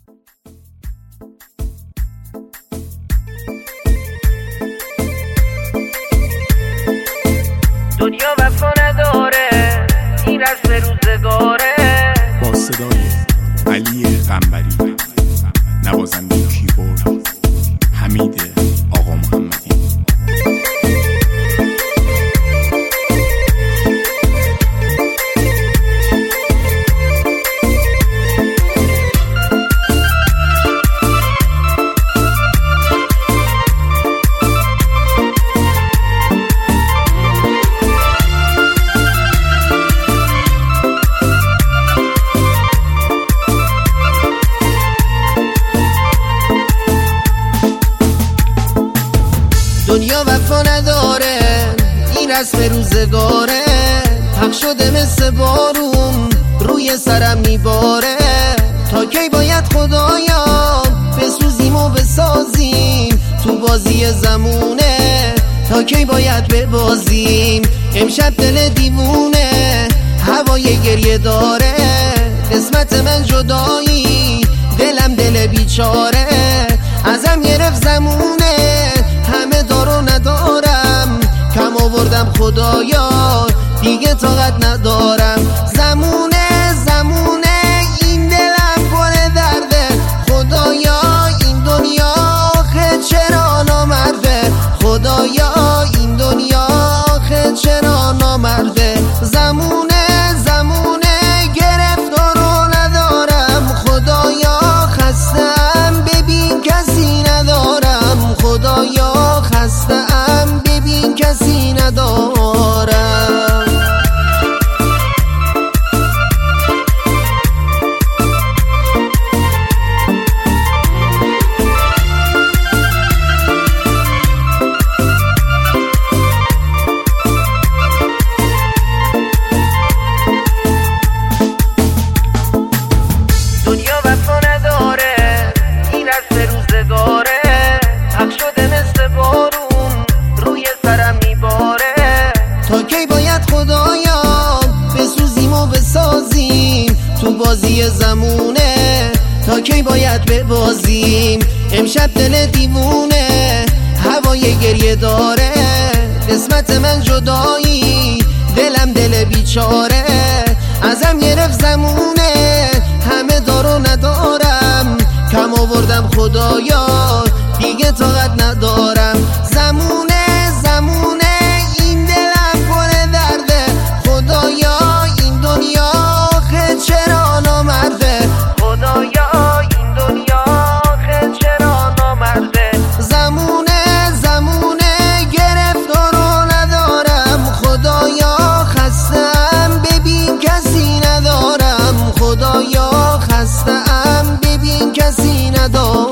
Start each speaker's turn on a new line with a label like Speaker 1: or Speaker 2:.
Speaker 1: دنیا وفا نداره، این رسم روزگاره.
Speaker 2: با صدای علی قنبری، نوازنده کیبورد حمید آقا محمدی.
Speaker 3: دنیا وفا نداره، این رسم روزگاره. حق شده مثل بارون روی سرم میباره. تا کی باید خدایا بسوزیم و بسازیم تو بازی زمونه؟ تا کی باید ببازیم؟ امشب دل دیوونه هوای گریه داره. قسمت من جدایی، دلم دل بیچاره. ازم گرفت زمونه، همه دارو ندارم. کم آوردم خدایا، دیگه طاقت ندارم. زمونه زمونه این دلم پر درده. خدایا این دنیا آخه چرا نامرده؟ خدایا این دنیا آخه چرا نامرده؟ زمونه زمونه گرفتارو ندارم. خدایا خستم ببین کسی ندارم. خدایا خستم ببین کسی ندارم.
Speaker 1: دنیا وفا نداره، این رسم روزگاره. حق شده مثل بارون روی سرم میباره.
Speaker 3: تا کی باید خدایا بسوزیم و بسازیم تو بازی زمونه؟ تا کی باید ببازیم؟ امشب دل دیوونه هوای گریه داره. قسمت من جدایی، دلم دل بیچاره. ازم گرفت زمونه، همه دارو ندارم. کم آوردم خدایا، دیگه طاقت ندارم. زمونه زمونه این دلم پر درده. خدایا این دنیا آخه چرا نامرده؟
Speaker 1: خدایا این دنیا آخه چرا نامرده؟
Speaker 3: زمونه زمونه گرفتارو ندارم. خدایا خستم ببین کسی ندارم. خدایا خستم ببین کسی ندارم.